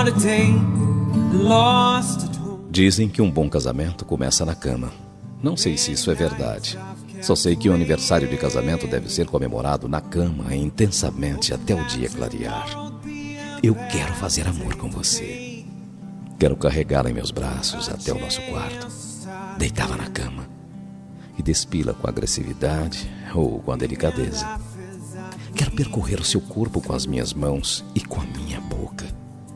on a date, lost at home. Dizem que um bom casamento começa na cama. Não sei se isso é verdade. Só sei que o aniversário de casamento deve ser comemorado na cama intensamente até o dia clarear. Eu quero fazer amor com você. Quero carregá-la em meus braços até o nosso quarto, deitá-la na cama e despila com agressividade ou com a delicadeza. Quero percorrer o seu corpo com as minhas mãos e com a minha boca,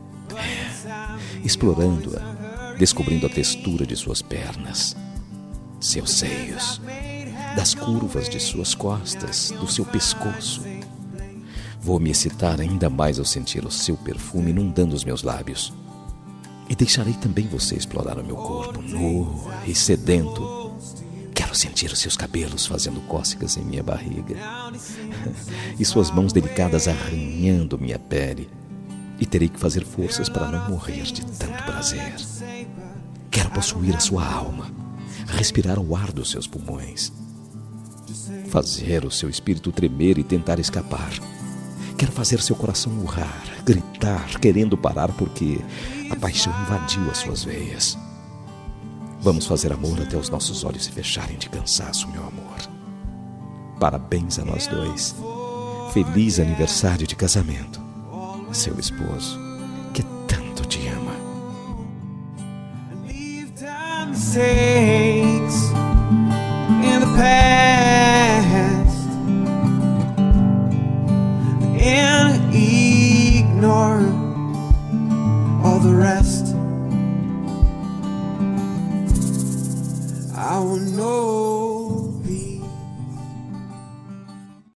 explorando-a, descobrindo a textura de suas pernas, seus seios, das curvas de suas costas, do seu pescoço. Vou me excitar ainda mais ao sentir o seu perfume inundando os meus lábios. E deixarei também você explorar o meu corpo, nu e sedento. Quero sentir os seus cabelos fazendo cócegas em minha barriga e suas mãos delicadas arranhando minha pele. E terei que fazer forças para não morrer de tanto prazer. Quero possuir a sua alma, respirar o ar dos seus pulmões, fazer o seu espírito tremer e tentar escapar. Quero fazer seu coração urrar, gritar, querendo parar porque a paixão invadiu as suas veias. Vamos fazer amor até os nossos olhos se fecharem de cansaço, meu amor. Parabéns a nós dois. Feliz aniversário de casamento. Seu esposo, que tanto te ama. Mistakes in the past and ignore all the rest. I will know